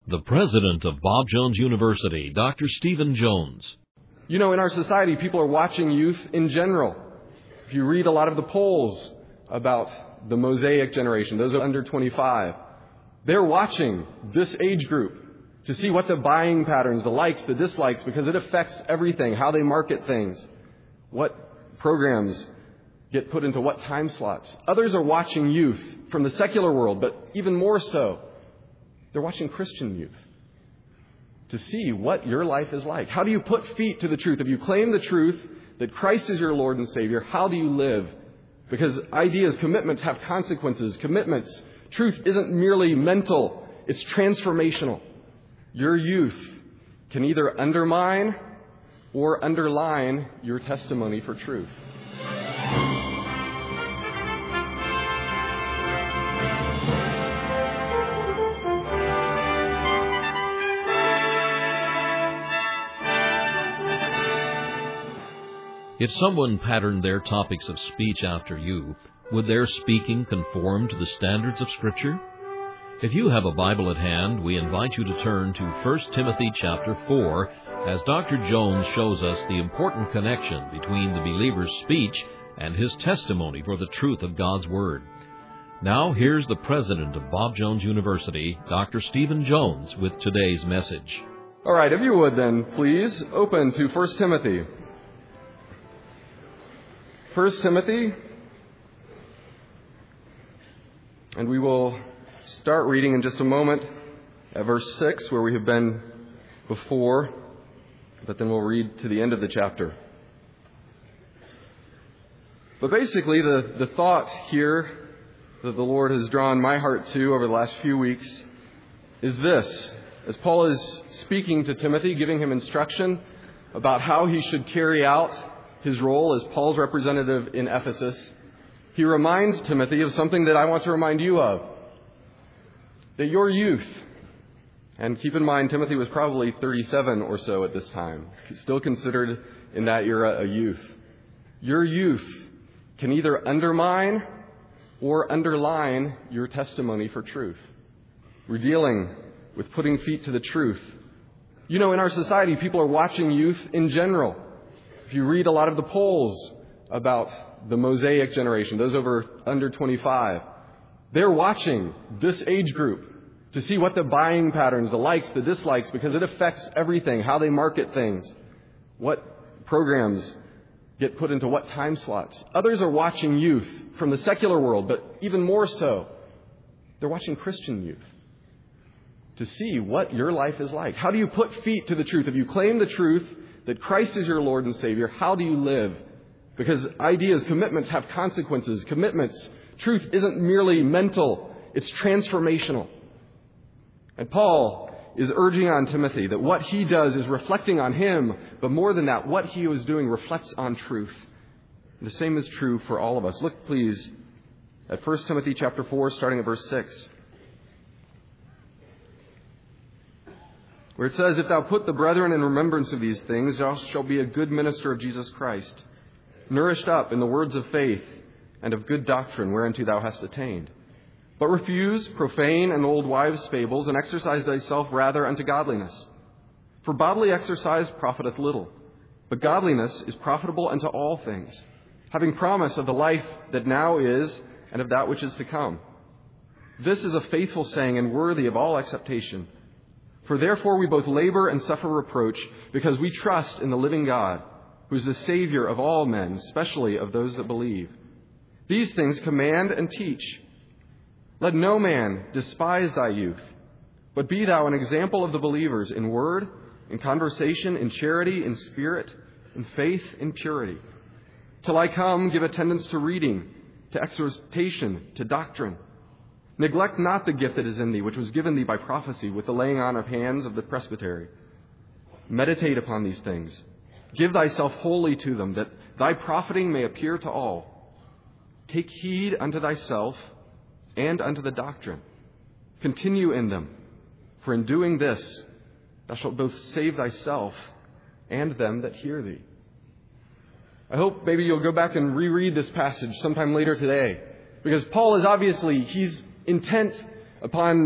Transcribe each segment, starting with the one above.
The president of Bob Jones University, Dr. Stephen Jones. You know, in our society, people are watching youth in general. If you read a lot of the polls about the Mosaic generation, those are under 25, they're watching this age group to see what the buying patterns, the likes, the dislikes, because it affects everything, how they market things, what programs get put into what time slots. Others are watching youth from the secular world, but even more so, they're watching Christian youth to see what your life is like. How do you put feet to the truth? If you claim the truth that Christ is your Lord and Savior, how do you live? Because ideas, commitments have consequences. Commitments, truth isn't merely mental, it's transformational. Your youth can either undermine or underline your testimony for truth. If someone patterned their topics of speech after you, would their speaking conform to the standards of Scripture? If you have a Bible at hand, we invite you to turn to 1 Timothy chapter 4, as Dr. Jones shows us the important connection between the believer's speech and his testimony for the truth of God's Word. Now, here's the president of Bob Jones University, Dr. Stephen Jones, with today's message. All right, if you would then, please, open to 1 Timothy. 1 Timothy, and we will start reading in just a moment at verse 6, where we have been before, but then we'll read to the end of the chapter. But basically, the thought here that the Lord has drawn my heart to over the last few weeks is this. As Paul is speaking to Timothy, giving him instruction about how he should carry out his role as Paul's representative in Ephesus, he reminds Timothy of something that I want to remind you of. That your youth, and keep in mind Timothy was probably 37 or so at this time, still considered in that era a youth. Your youth can either undermine or underline your testimony for truth. We're dealing with putting feet to the truth. You know, in our society, people are watching youth in general. If you read a lot of the polls about the Mosaic generation, those under 25, they're watching this age group to see what the buying patterns, the likes, the dislikes, because it affects everything, how they market things, what programs get put into what time slots. Others are watching youth from the secular world, but even more so, they're watching Christian youth to see what your life is like. How do you put feet to the truth? If you claim the truth that Christ is your Lord and Savior, how do you live? Because ideas, commitments have consequences. Commitments, truth isn't merely mental, it's transformational. And Paul is urging on Timothy that what he does is reflecting on him, but more than that, what he was doing reflects on truth. The same is true for all of us. Look, please, at 1 Timothy chapter 4, starting at verse 6. Where it says, "If thou put the brethren in remembrance of these things, thou shalt be a good minister of Jesus Christ, nourished up in the words of faith and of good doctrine whereunto thou hast attained. But refuse profane and old wives' fables, and exercise thyself rather unto godliness. For bodily exercise profiteth little, but godliness is profitable unto all things, having promise of the life that now is and of that which is to come. This is a faithful saying and worthy of all acceptation. For therefore we both labor and suffer reproach, because we trust in the living God, who is the Savior of all men, especially of those that believe. These things command and teach. Let no man despise thy youth, but be thou an example of the believers in word, in conversation, in charity, in spirit, in faith, in purity. Till I come, give attendance to reading, to exhortation, to doctrine. Neglect not the gift that is in thee, which was given thee by prophecy, with the laying on of hands of the presbytery. Meditate upon these things. Give thyself wholly to them, that thy profiting may appear to all. Take heed unto thyself and unto the doctrine. Continue in them, for in doing this thou shalt both save thyself and them that hear thee." I hope maybe you'll go back and reread this passage sometime later today, because Paul is he's intent upon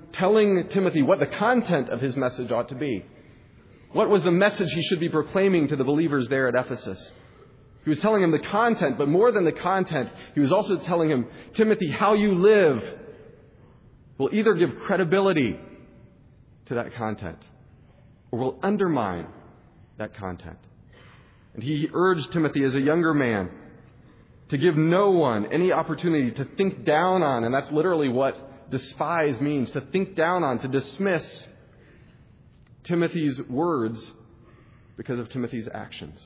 telling Timothy what the content of his message ought to be. What was the message he should be proclaiming to the believers there at Ephesus? He was telling him the content, but more than the content, he was also telling him, Timothy, how you live will either give credibility to that content or will undermine that content. And he urged Timothy as a younger man to give no one any opportunity to think down on, and that's literally what despise means, to think down on, to dismiss Timothy's words because of Timothy's actions.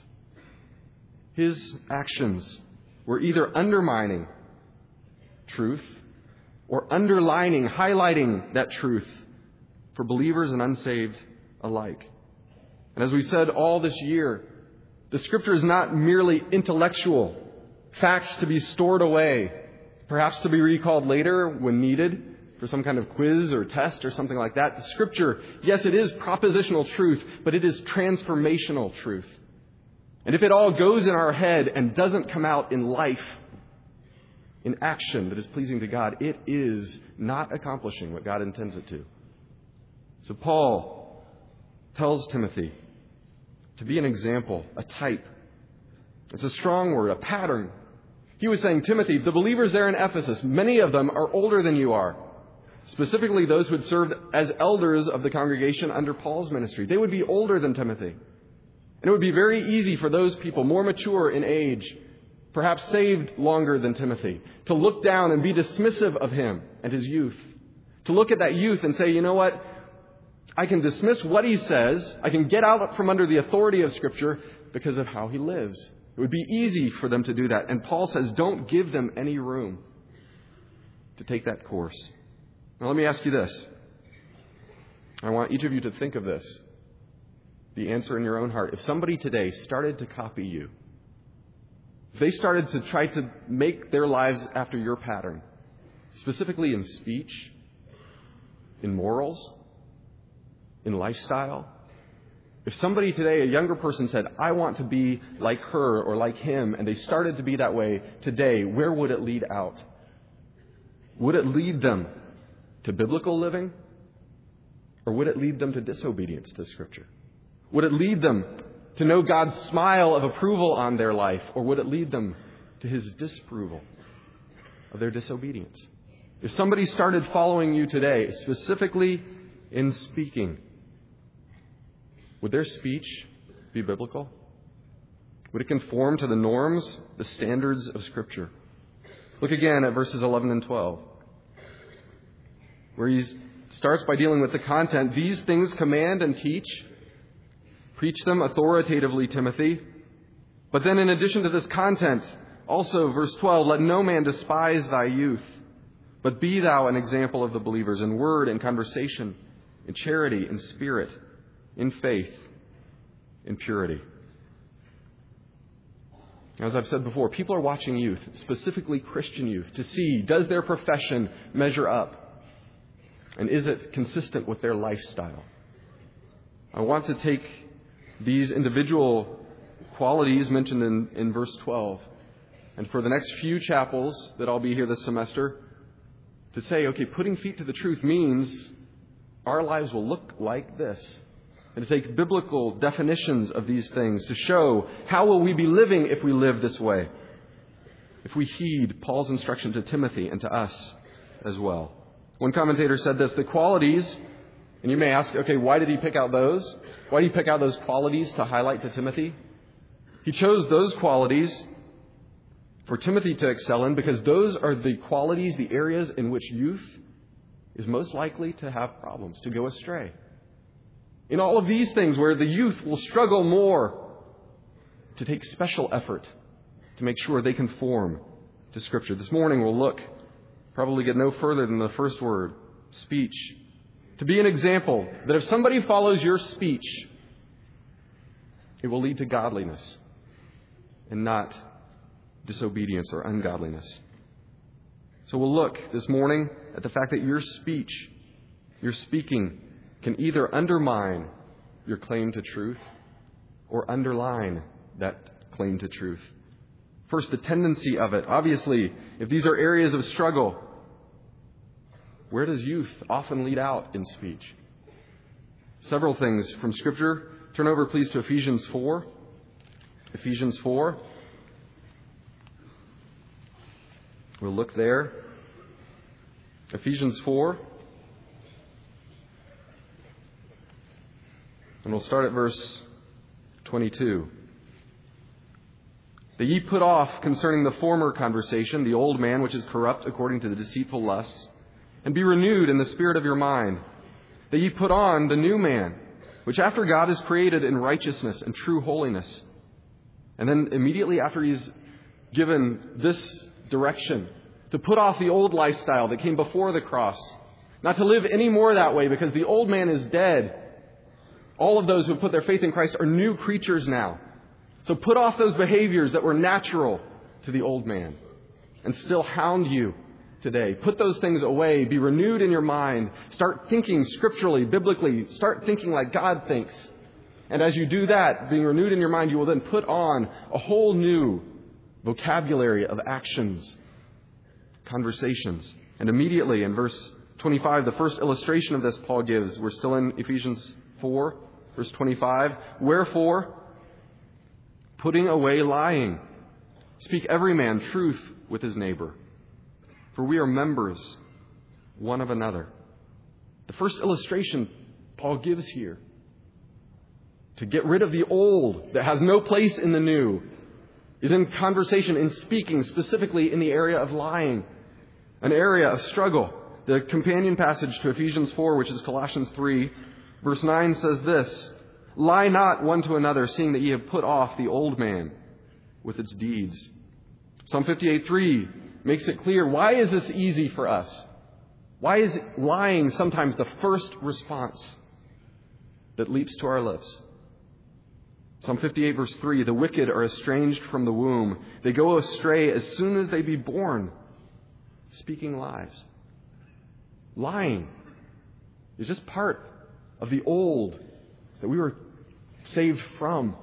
His actions were either undermining truth or underlining, highlighting that truth for believers and unsaved alike. And as we said all this year, the Scripture is not merely intellectual, facts to be stored away, perhaps to be recalled later when needed for some kind of quiz or test or something like that. The Scripture, yes, it is propositional truth, but it is transformational truth. And if it all goes in our head and doesn't come out in life, in action that is pleasing to God, it is not accomplishing what God intends it to. So Paul tells Timothy to be an example, a type. It's a strong word, a pattern. He was saying, Timothy, the believers there in Ephesus, many of them are older than you are. Specifically those who had served as elders of the congregation under Paul's ministry. They would be older than Timothy. And it would be very easy for those people, more mature in age, perhaps saved longer than Timothy, to look down and be dismissive of him and his youth. To look at that youth and say, you know what? I can dismiss what he says. I can get out from under the authority of Scripture because of how he lives. It would be easy for them to do that. And Paul says, don't give them any room to take that course. Now let me ask you this. I want each of you to think of this. The answer in your own heart. If somebody today started to copy you, if they started to try to make their lives after your pattern, specifically in speech, in morals, in lifestyle, if somebody today, a younger person, said, I want to be like her or like him, and they started to be that way today, where would it lead out? Would it lead them to biblical living? Or would it lead them to disobedience to Scripture? Would it lead them to know God's smile of approval on their life? Or would it lead them to His disapproval of their disobedience? If somebody started following you today, specifically in speaking, would their speech be biblical? Would it conform to the norms, the standards of Scripture? Look again at verses 11 and 12, where he starts by dealing with the content. These things command and teach. Preach them authoritatively, Timothy. But then in addition to this content, also verse 12, let no man despise thy youth, but be thou an example of the believers in word, in conversation, in charity, in spirit, in faith, in purity. As I've said before, people are watching youth, specifically Christian youth, to see, does their profession measure up? And is it consistent with their lifestyle? I want to take these individual qualities mentioned in verse 12, and for the next few chapels that I'll be here this semester, to say, okay, putting feet to the truth means our lives will look like this. And to take biblical definitions of these things to show how will we be living if we live this way, if we heed Paul's instruction to Timothy and to us as well. One commentator said this, the qualities, and you may ask, okay, why did he pick out those? Why did he pick out those qualities to highlight to Timothy? He chose those qualities for Timothy to excel in because those are the qualities, the areas in which youth is most likely to have problems, to go astray. In all of these things where the youth will struggle more to take special effort to make sure they conform to Scripture. This morning we'll look, probably get no further than the first word, speech. To be an example that if somebody follows your speech, it will lead to godliness and not disobedience or ungodliness. So we'll look this morning at the fact that your speech, your speaking, can either undermine your claim to truth or underline that claim to truth. First, the tendency of it. Obviously, if these are areas of struggle, Where does youth often lead out in speech? Several things from Scripture. Turn over, please, to Ephesians 4. Ephesians 4. We'll look there. Ephesians 4. And we'll start at verse 22. That ye put off concerning the former conversation the old man which is corrupt according to the deceitful lusts, and be renewed in the spirit of your mind, that ye put on the new man, which after God is created in righteousness and true holiness. And then immediately after he's given this direction, to put off the old lifestyle that came before the cross, not to live any more that way because the old man is dead. All of those who put their faith in Christ are new creatures now. So put off those behaviors that were natural to the old man and still hound you today. Put those things away. Be renewed in your mind. Start thinking scripturally, biblically. Start thinking like God thinks. And as you do that, being renewed in your mind, you will then put on a whole new vocabulary of actions, conversations. And immediately in verse 25, the first illustration of this Paul gives, we're still in Ephesians 4, verse 25. Wherefore, putting away lying, speak every man truth with his neighbor, for we are members one of another. The first illustration Paul gives here, to get rid of the old that has no place in the new, is in conversation, in speaking, specifically in the area of lying, an area of struggle. The companion passage to Ephesians 4, which is Colossians 3, verse 9 says this, lie not one to another, seeing that ye have put off the old man with its deeds. Psalm 58:3 makes it clear, why is this easy for us? Why is lying sometimes the first response that leaps to our lips? Psalm 58 verse 3, the wicked are estranged from the womb. They go astray as soon as they be born, speaking lies. Lying is just part of the old that we were saved from.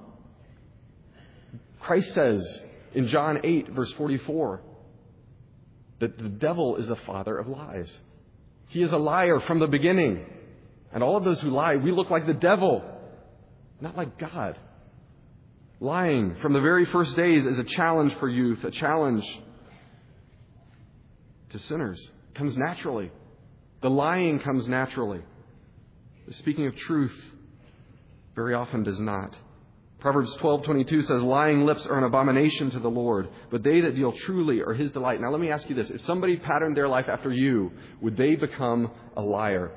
Christ says in John 8 verse 44 that the devil is the father of lies. He is a liar from the beginning. And all of those who lie, we look like the devil, not like God. Lying from the very first days is a challenge for youth, a challenge to sinners. It comes naturally. The lying comes naturally. The speaking of truth very often does not. Proverbs 12:22 says, lying lips are an abomination to the Lord, but they that deal truly are His delight. Now let me ask you this. If somebody patterned their life after you, would they become a liar?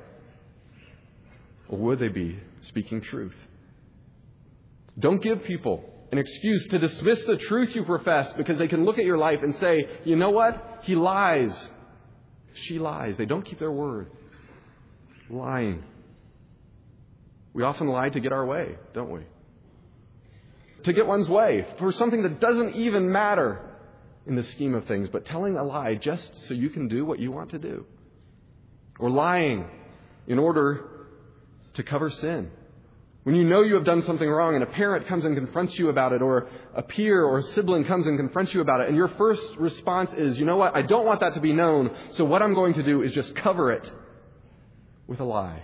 Or would they be speaking truth? Don't give people an excuse to dismiss the truth you profess because they can look at your life and say, you know what? He lies. She lies. They don't keep their word. Lying. We often lie to get our way, don't we? To get one's way for something that doesn't even matter in the scheme of things, but telling a lie just so you can do what you want to do. Or lying in order to cover sin. When you know you have done something wrong and a parent comes and confronts you about it, or a peer or a sibling comes and confronts you about it, and your first response is, you know what, I don't want that to be known, so what I'm going to do is just cover it with a lie.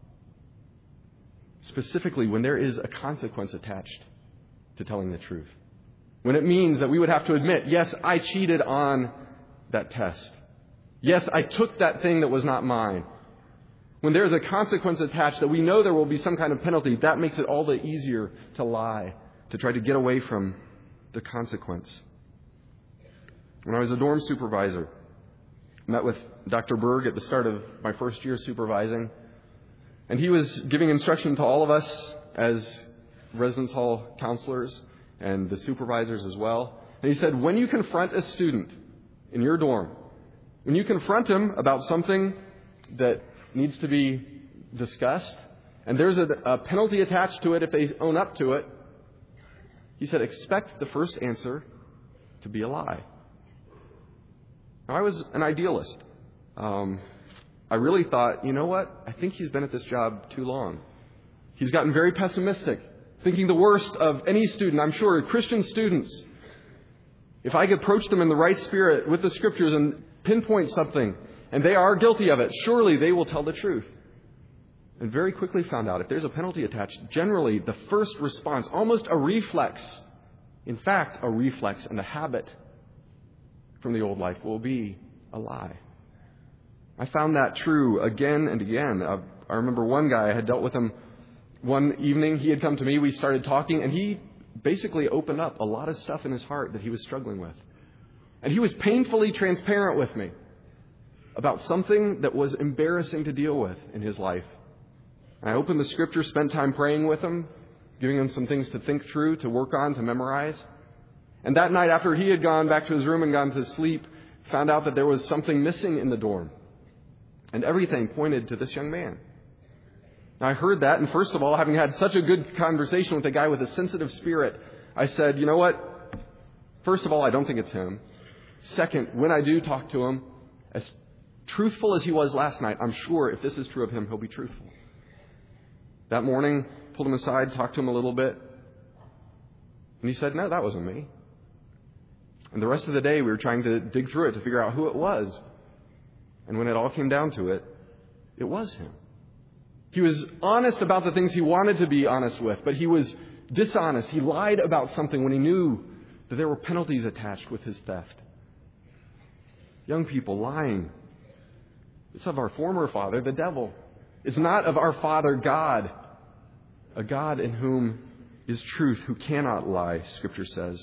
Specifically when there is a consequence attached to telling the truth. When it means that we would have to admit, yes, I cheated on that test. Yes, I took that thing that was not mine. When there's a consequence attached that we know there will be some kind of penalty, that makes it all the easier to lie, to try to get away from the consequence. When I was a dorm supervisor, I met with Dr. Berg at the start of my first year supervising, and he was giving instruction to all of us as residence hall counselors and the supervisors as well. And he said, when you confront a student in your dorm, when you confront him about something that needs to be discussed, and there's a penalty attached to it if they own up to it, he said, expect the first answer to be a lie. Now, I was an idealist. I really thought, you know what? I think he's been at this job too long. He's gotten very pessimistic, thinking the worst of any student. I'm sure Christian students, if I could approach them in the right spirit with the Scriptures and pinpoint something and they are guilty of it, surely they will tell the truth. And very quickly found out if there's a penalty attached, generally the first response, almost a reflex, in fact, a reflex and a habit from the old life will be a lie. I found that true again and again. I remember one guy, I had dealt with him one evening. He had come to me, we started talking, and he basically opened up a lot of stuff in his heart that he was struggling with. And he was painfully transparent with me about something that was embarrassing to deal with in his life. I opened the Scripture, spent time praying with him, giving him some things to think through, to work on, to memorize. And that night, after he had gone back to his room and gone to sleep, found out that there was something missing in the dorm. And everything pointed to this young man. Now, I heard that, and first of all, having had such a good conversation with a guy with a sensitive spirit, I said, you know what? First of all, I don't think it's him. Second, when I do talk to him, as truthful as he was last night, I'm sure if this is true of him, he'll be truthful. That morning, pulled him aside, talked to him a little bit, and he said, no, that wasn't me. And the rest of the day, we were trying to dig through it to figure out who it was. And when it all came down to it, it was him. He was honest about the things he wanted to be honest with, but he was dishonest. He lied about something when he knew that there were penalties attached with his theft. Young people, lying. It's of our former father, the devil. It's not of our Father God, a God in whom is truth, who cannot lie, Scripture says.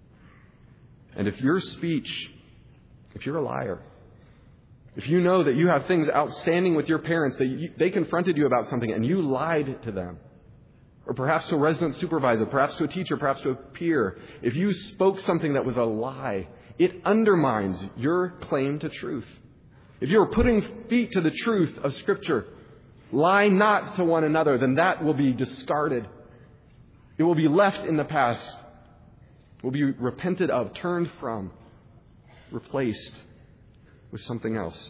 And if your speech, if you're a liar, if you know that you have things outstanding with your parents, that they confronted you about something and you lied to them, or perhaps to a resident supervisor, perhaps to a teacher, perhaps to a peer, if you spoke something that was a lie, it undermines your claim to truth. If you're putting feet to the truth of Scripture, lie not to one another, then that will be discarded. It will be left in the past. It will be repented of, turned from, replaced with something else.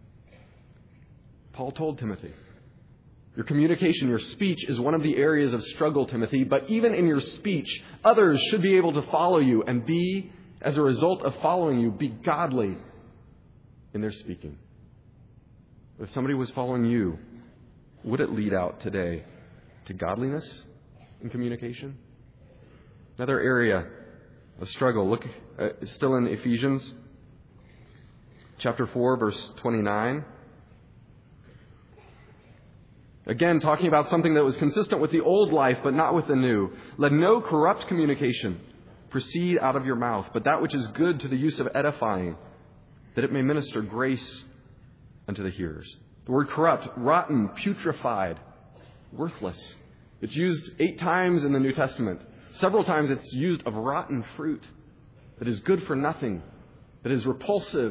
Paul told Timothy, your communication, your speech is one of the areas of struggle, Timothy, but even in your speech, others should be able to follow you and be, as a result of following you, be godly in their speaking. If somebody was following you, would it lead out today to godliness in communication? Another area of struggle. Look, still in Ephesians chapter 4, verse 29. Again, talking about something that was consistent with the old life, but not with the new. Let no corrupt communication proceed out of your mouth, but that which is good to the use of edifying, that it may minister grace unto the hearers. The word corrupt, rotten, putrefied, worthless. It's used 8 times in the New Testament. Several times it's used of rotten fruit that is good for nothing, that is repulsive.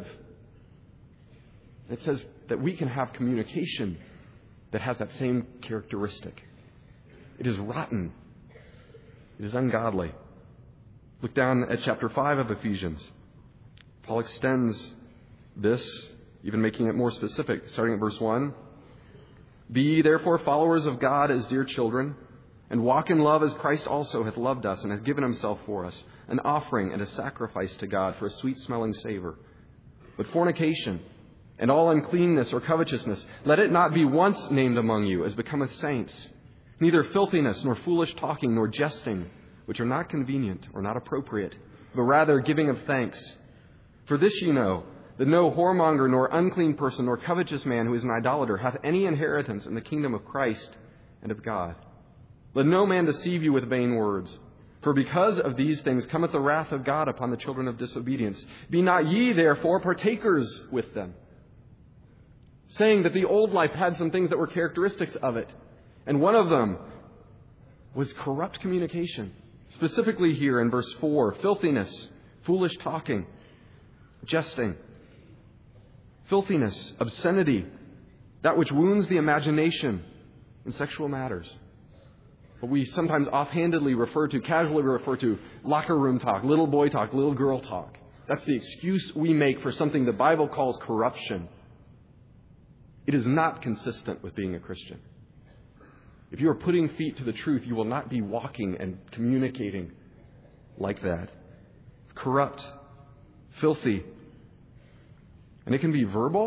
It says that we can have communication that has that same characteristic. It is rotten. It is ungodly. Look down at chapter 5 of Ephesians. Paul extends this, even making it more specific, starting at verse 1. Be ye therefore followers of God as dear children, and walk in love as Christ also hath loved us, and hath given himself for us, an offering and a sacrifice to God for a sweet-smelling savor. But fornication and all uncleanness or covetousness, let it not be once named among you, as becometh saints, neither filthiness, nor foolish talking, nor jesting, which are not convenient or not appropriate, but rather giving of thanks. For this ye know, that no whoremonger, nor unclean person, nor covetous man who is an idolater hath any inheritance in the kingdom of Christ and of God. Let no man deceive you with vain words. For because of these things cometh the wrath of God upon the children of disobedience. Be not ye therefore partakers with them. Saying that the old life had some things that were characteristics of it. And one of them was corrupt communication. Specifically here in verse 4, filthiness, foolish talking, jesting. Filthiness, obscenity, that which wounds the imagination in sexual matters. What we sometimes offhandedly casually refer to, locker room talk, little boy talk, little girl talk. That's the excuse we make for something the Bible calls corruption. It is not consistent with being a Christian. If you are putting feet to the truth, you will not be walking and communicating like that. Corrupt, filthy. And it can be verbal.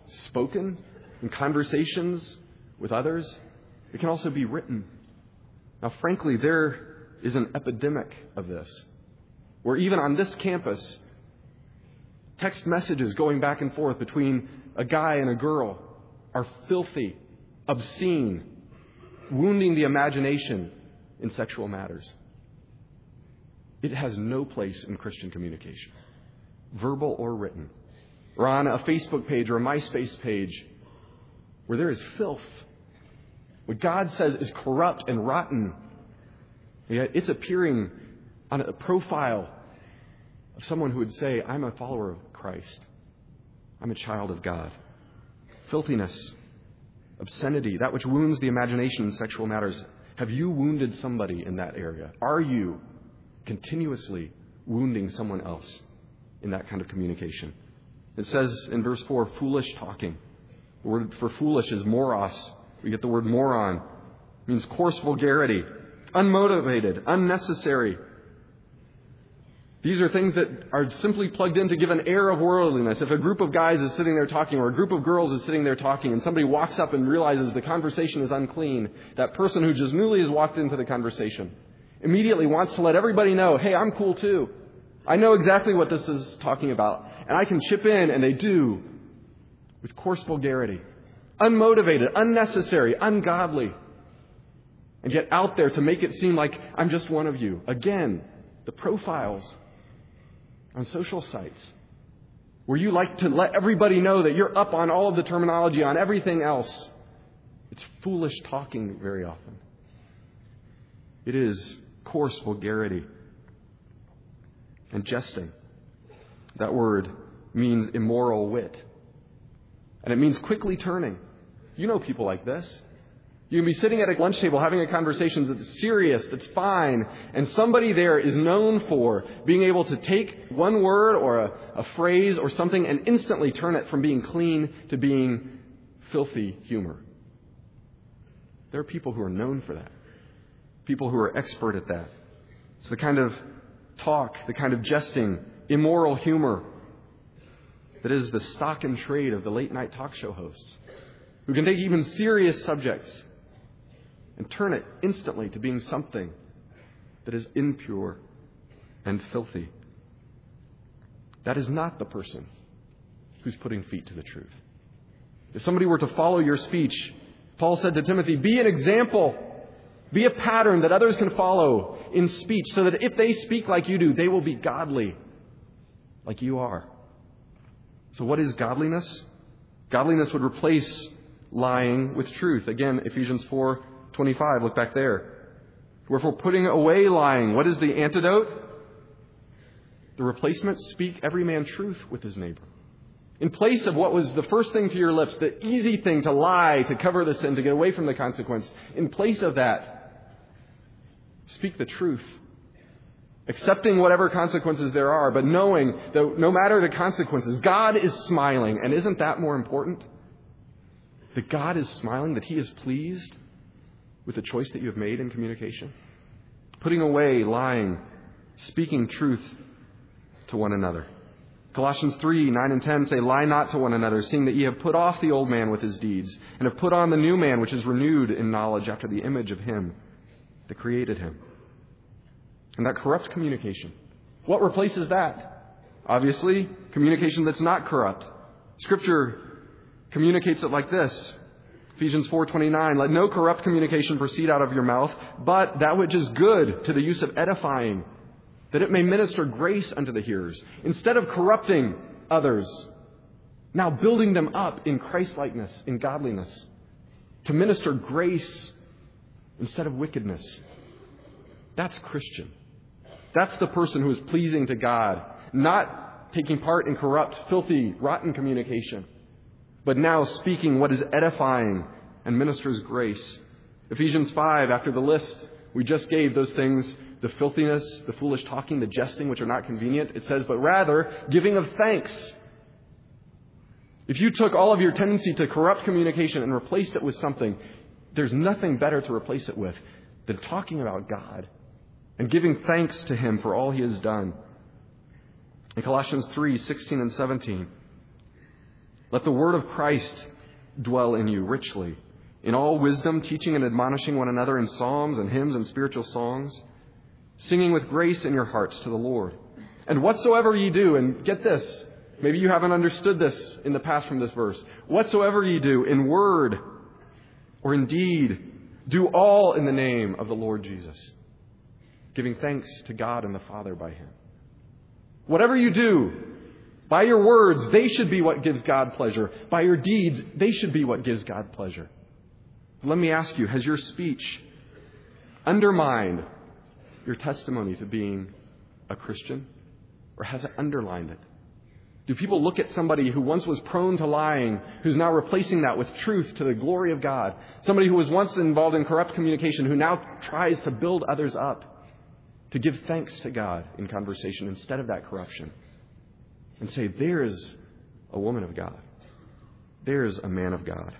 spoken in conversations with others. It can also be written. Now, frankly, there is an epidemic of this, where even on this campus, text messages going back and forth between a guy and a girl are filthy, obscene, wounding the imagination in sexual matters. It has no place in Christian communication, verbal or written, or on a Facebook page or a MySpace page where there is filth. What God says is corrupt and rotten, yet it's appearing on a profile of someone who would say, I'm a follower of Christ. I'm a child of God. Filthiness, obscenity, that which wounds the imagination in sexual matters. Have you wounded somebody in that area? Are you continuously wounding someone else in that kind of communication? It says in verse 4, foolish talking. The word for foolish is moros. We get the word moron. It means coarse vulgarity, unmotivated, unnecessary. These are things that are simply plugged in to give an air of worldliness. If a group of guys is sitting there talking, or a group of girls is sitting there talking, and somebody walks up and realizes the conversation is unclean, that person who just newly has walked into the conversation immediately wants to let everybody know, hey, I'm cool too. I know exactly what this is talking about, and I can chip in, and they do, with coarse vulgarity. Unmotivated, unnecessary, ungodly. And yet out there to make it seem like I'm just one of you. Again, the profiles on social sites where you like to let everybody know that you're up on all of the terminology, on everything else. It's foolish talking very often. It is coarse vulgarity and jesting. That word means immoral wit. And it means quickly turning. You know people like this. You can be sitting at a lunch table having a conversation that's serious, that's fine, and somebody there is known for being able to take one word or a phrase or something and instantly turn it from being clean to being filthy humor. There are people who are known for that. People who are expert at that. It's the kind of talk, the kind of jesting, immoral humor that is the stock and trade of the late night talk show hosts, who can take even serious subjects and turn it instantly to being something that is impure and filthy. That is not the person who's putting feet to the truth. If somebody were to follow your speech, Paul said to Timothy, be an example, be a pattern that others can follow in speech, so that if they speak like you do, they will be godly like you are. So what is godliness? Godliness would replace lying with truth. Again, Ephesians 4:25, look back there. Wherefore, putting away lying, what is the antidote? The replacement, speak every man truth with his neighbor. In place of what was the first thing to your lips, the easy thing to lie, to cover the sin, to get away from the consequence, in place of that, speak the truth. Accepting whatever consequences there are, but knowing that no matter the consequences, God is smiling. And isn't that more important? That God is smiling, that He is pleased with the choice that you have made in communication. Putting away lying, speaking truth to one another. Colossians 3:9 and 10 say, lie not to one another, seeing that ye have put off the old man with his deeds, and have put on the new man, which is renewed in knowledge after the image of Him that created him. And that corrupt communication. What replaces that? Obviously, communication that's not corrupt. Scripture communicates it like this. Ephesians 4:29, let no corrupt communication proceed out of your mouth, but that which is good to the use of edifying, that it may minister grace unto the hearers. Instead of corrupting others, now building them up in Christ-likeness, in godliness, to minister grace instead of wickedness. That's Christian. That's the person who is pleasing to God, not taking part in corrupt, filthy, rotten communication, but now speaking what is edifying and ministers grace. Ephesians 5, after the list we just gave, those things, the filthiness, the foolish talking, the jesting, which are not convenient, it says, but rather giving of thanks. If you took all of your tendency to corrupt communication and replaced it with something, there's nothing better to replace it with than talking about God and giving thanks to Him for all He has done. In Colossians 3:16 and 17, Let the word of Christ dwell in you richly, in all wisdom, teaching and admonishing one another in psalms and hymns and spiritual songs, singing with grace in your hearts to the Lord. And whatsoever ye do, and get this, maybe you haven't understood this in the past from this verse, whatsoever ye do in word or in deed, do all in the name of the Lord Jesus, giving thanks to God and the Father by Him. Whatever you do, by your words, they should be what gives God pleasure. By your deeds, they should be what gives God pleasure. Let me ask you, has your speech undermined your testimony to being a Christian? Or has it underlined it? Do people look at somebody who once was prone to lying, who's now replacing that with truth to the glory of God? Somebody who was once involved in corrupt communication, who now tries to build others up, to give thanks to God in conversation instead of that corruption. And say, there's a woman of God. There's a man of God.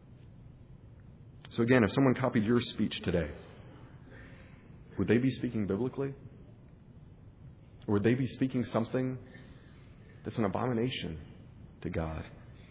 So again, if someone copied your speech today, would they be speaking biblically? Or would they be speaking something that's an abomination to God?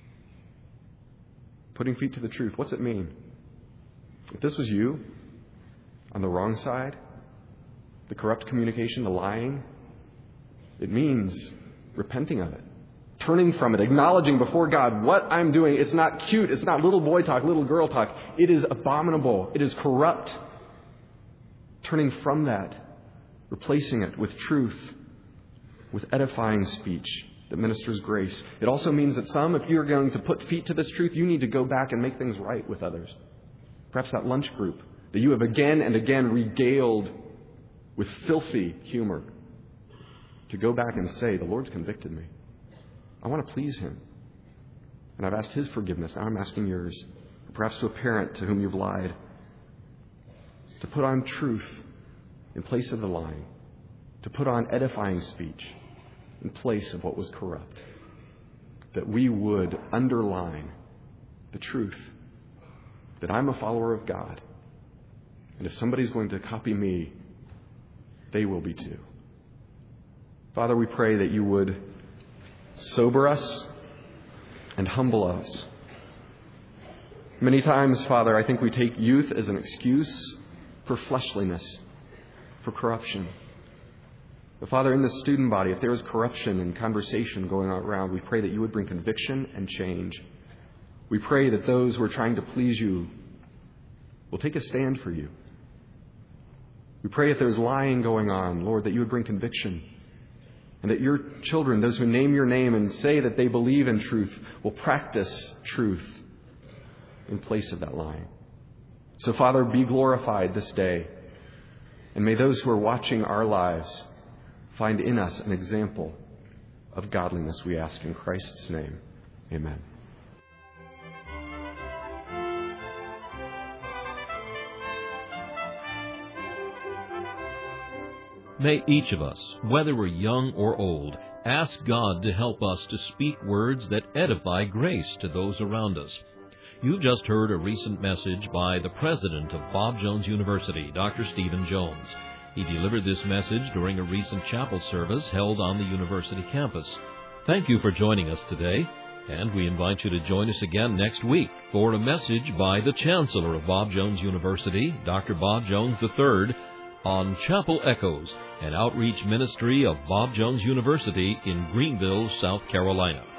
Putting feet to the truth, what's it mean? If this was you, on the wrong side, the corrupt communication, the lying, it means repenting of it, turning from it, acknowledging before God what I'm doing. It's not cute. It's not little boy talk, little girl talk. It is abominable. It is corrupt. Turning from that, replacing it with truth, with edifying speech that ministers grace. It also means that if you're going to put feet to this truth, you need to go back and make things right with others. Perhaps that lunch group that you have again and again regaled with filthy humor. To go back and say, the Lord's convicted me. I want to please Him. And I've asked His forgiveness. Now I'm asking yours. Perhaps to a parent to whom you've lied. To put on truth in place of the lying. To put on edifying speech in place of what was corrupt. That we would underline the truth that I'm a follower of God. And if somebody's going to copy me, they will be too. Father, we pray that you would sober us and humble us. Many times, Father, I think we take youth as an excuse for fleshliness, for corruption. But Father, in the student body, if there is corruption and conversation going on around, we pray that you would bring conviction and change. We pray that those who are trying to please you will take a stand for you. We pray if there's lying going on, Lord, that you would bring conviction. And that your children, those who name your name and say that they believe in truth, will practice truth in place of that lying. So, Father, be glorified this day. And may those who are watching our lives find in us an example of godliness, we ask in Christ's name. Amen. May each of us, whether we're young or old, ask God to help us to speak words that edify grace to those around us. You've just heard a recent message by the president of Bob Jones University, Dr. Stephen Jones. He delivered this message during a recent chapel service held on the university campus. Thank you for joining us today, and we invite you to join us again next week for a message by the Chancellor of Bob Jones University, Dr. Bob Jones III, on Chapel Echoes, an outreach ministry of Bob Jones University in Greenville, South Carolina.